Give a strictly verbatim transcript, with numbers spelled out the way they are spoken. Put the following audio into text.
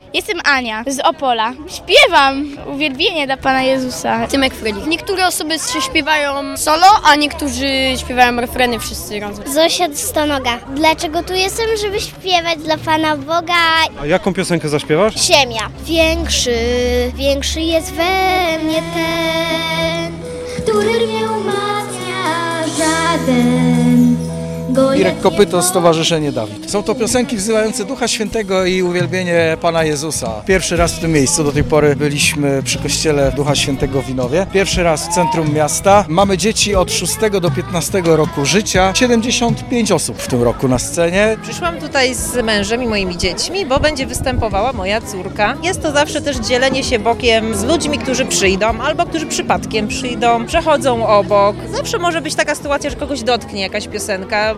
Jestem Ania z Opola. Śpiewam uwielbienie dla Pana Jezusa. Tymek Fredzik. Niektóre osoby śpiewają solo, a niektórzy śpiewają refreny wszyscy razem. Zosia Stonoga. Dlaczego tu jestem? Żeby śpiewać dla Pana Boga. A jaką piosenkę zaśpiewasz? Ziemia. Większy, większy jest we mnie ten, który mnie umacnia żaden. Irek Kopyto, Stowarzyszenie Dawid. Są to piosenki wzywające Ducha Świętego i uwielbienie Pana Jezusa. Pierwszy raz w tym miejscu, do tej pory byliśmy przy kościele Ducha Świętego w Winowie. Pierwszy raz w centrum miasta. Mamy dzieci od szóstego do piętnastego roku życia. siedemdziesiąt pięć osób w tym roku na scenie. Przyszłam tutaj z mężem i moimi dziećmi, bo będzie występowała moja córka. Jest to zawsze też dzielenie się bokiem z ludźmi, którzy przyjdą, albo którzy przypadkiem przyjdą, przechodzą obok. Zawsze może być taka sytuacja, że kogoś dotknie jakaś piosenka.